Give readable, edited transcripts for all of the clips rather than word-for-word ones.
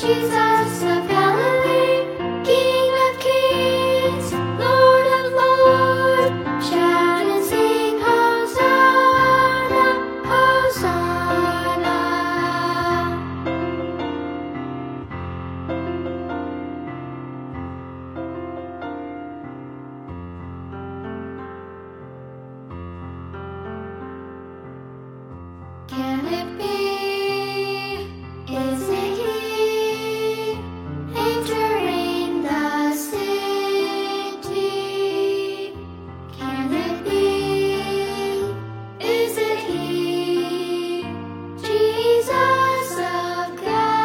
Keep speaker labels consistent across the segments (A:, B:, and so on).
A: Jesus of Galilee, King of kings, Lord of lords. Shout and sing, Hosanna, Hosanna. Can it be? Is it he entering the city? Can it be? Is it he, Jesus of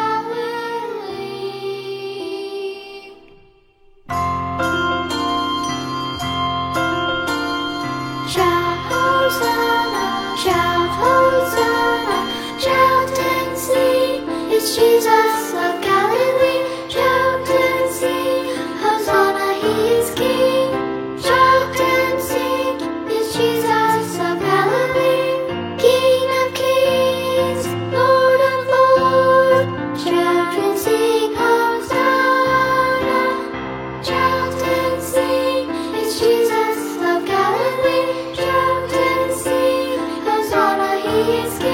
A: Galilee? Shout Hosanna, shout Hosanna, shout and sing, it's Jesus of Galilee. Shout and sing, Hosanna, he is King. Shout and sing, it's Jesus of Galilee, King of kings, Lord of lords. Shout and sing, Hosanna. Shout and sing, it's Jesus of Galilee. Shout and sing, Hosanna, he is King.